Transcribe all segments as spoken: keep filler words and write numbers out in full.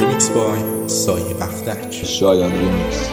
ریمیکس بای سایه بختک. شایان ریمیکس.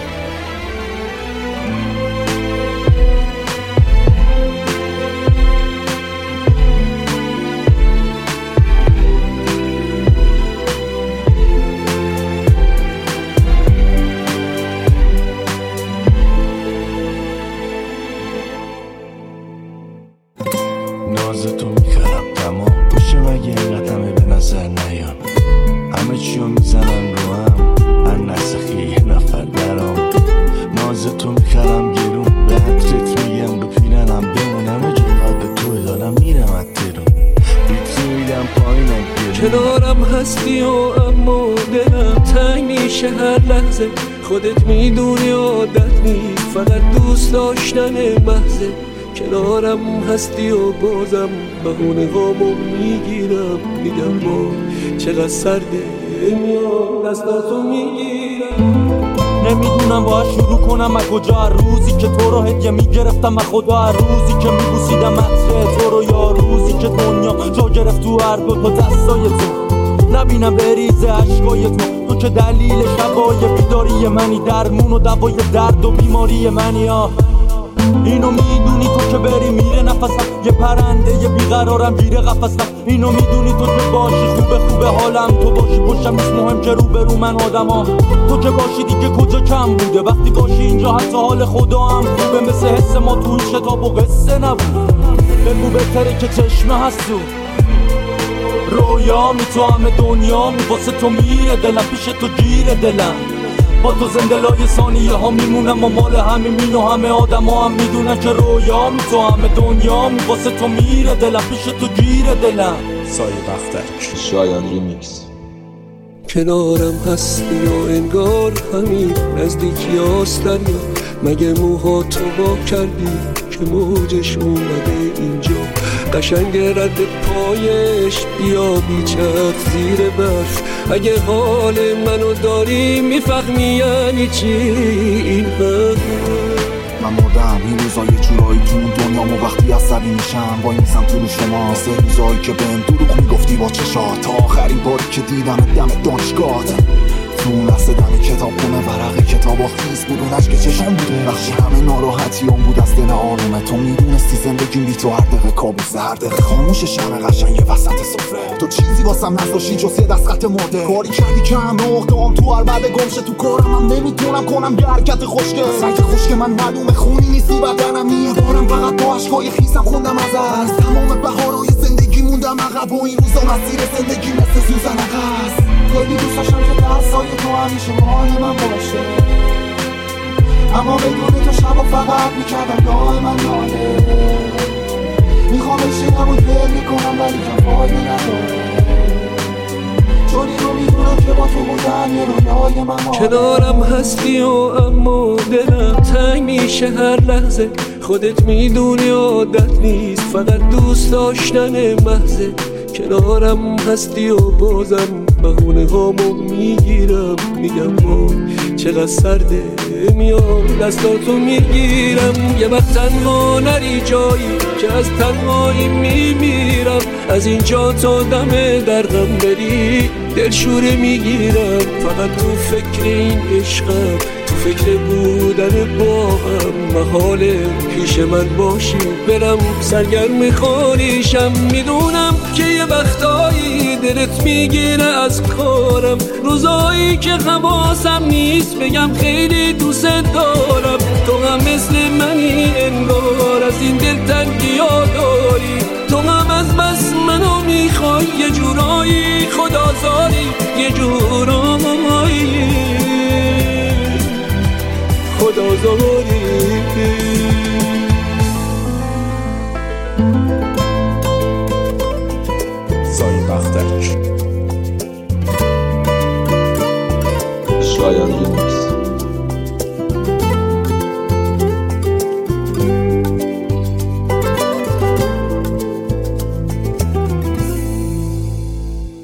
ناز تو میکردم تمام میشه مگه اینقدر همه به نظر نیام، همه چیو میزنم رو هم هر نسخی یه نفر برام. ناز تو میکردم گرون به حدرت میگم رو پیرنم بمون، همه جا یاد توی دارم میرم از ترون بیتو میدم پایینم گرون. کنارم هستی و اما دلم تنگ میشه هر لحظه، خودت میدونی عادت نیست فقط دوست داشتن محضه. کنارم هستی و بازم بهونه هامو میگیرم، میگم با چقدر سرده میام دستاتو میگیرم. نمیدونم باید شروع کنم از کجا، هر روزی که تو رو هدیه میگرفتم از خدا، هر روزی که میبوسیدم عطر تو رو، یا روزی که دنیا جا گرفت تو هر دو تا دستای تو، نبینم بریزه عشقای تو. تو که دلیل شبای بیداری منی، درمون و دوای درد و بیماری منی. آه اینو میدونی تو که بری میره نفسم، یه پرنده یه بیقرارم گیره قفسم. اینو میدونی تو که باشی خوبه خوبه حالم، تو باشی پشتم نیست مهم که رو برو من آدم ها. تو که باشی دیگه کجا کم بوده، وقتی باشی اینجا حتی حال خدا هم خوبه، مثل حس ما تو این شتاب و قصه نبود. بگو بهتره که چشمه هست تو رویا می، تو همه دنیا می، واسه تو میره دلم، پیش تو گیره دلم. با تو زنده لای ثانیه ها میمونم و مال همه مین و همه آدم ها هم میدونن که رویا می، تو همه دنیا می، واسه تو میره دلم، پیش تو گیره دلم. سایه بختک. شایان ریمیکس. کنارم هستی و انگار همین نزدیکی هاست دریا، مگه موها تو با کردی که موجش اومده اینجا. قشنگ رد پایش بیا بیچت زیر برف، اگه حال منو داری میفهمی یعنی چی این حرف. من مردم این روزا یه جورایی تو اون دنیامو، وقتی عصبی میشم وای میسم تو رو شما، مثل روزایی که بهم دروغ میگفتی با چشات، تا آخرین باری که دیدم دم دانشگاهت. تو اون لحظه دم کتاب خونه ورق کتاب آخیز بود، اون عشق چشم بوده بخشی همه ناراحتیام بود از دل آرومه. تو میدونستی زندگیم بی تو هر دقیقه کابوسه، هر دقیقه خاموش شمع قشنگ وسط سفره. تو چیزی واسم نذاشتی جز یه دست خط مرده، کاری کردی که همه اقدام تو هر بعد گمشه. تو کارم هم نمیتونم کنم یه حرکت خوشگل، رنگ خوشگل من معلومه خونی نیستی بدنم میبارم، فقط با عشقای خیسم خوندم ازت. تمام بهارای زندگی موندم عقب و این روزا مسیر زندگی مثل سوزن عقب. خیلی دوست داشتم که دستای تو همیشه مال من باشه، اما بدون تو شبا فقط میکردم دای من ناله. میخوام بشینم و دل میکنم ولی که فایده نداره، چون اینو میدونم که با تو بودن یه رویای من ماله. کنارم هستی و اما دلم تنگ میشه هر لحظه، خودت میدونی عادت نیست فقط دوست داشتن محضه. کنارم هستی و بازم بهونه هامو میگیرم، میگم با چقدر سرده میام دستاتو میگیرم. یه وقت تنها نری جایی که از تنهایی میمیرم، از اینجا تا دم درغم بری دلشوره میگیرم. فقط تو فکر این عشقم، تو فکر بودن با هم، محاله پیش من باشی برم سرگرم خالیشم. میدونم که یه وقتایی دلت میگیره از کارم، روزایی که حواسم نیست بگم خیلی دوست دارم. تو هم مثل منی انگار از این دل تنگیا داری، تو هم از بس منو میخوای یه جورایی خدازاری، یه جورایی خدازاری. سایه بختک. شایان ریمیکس.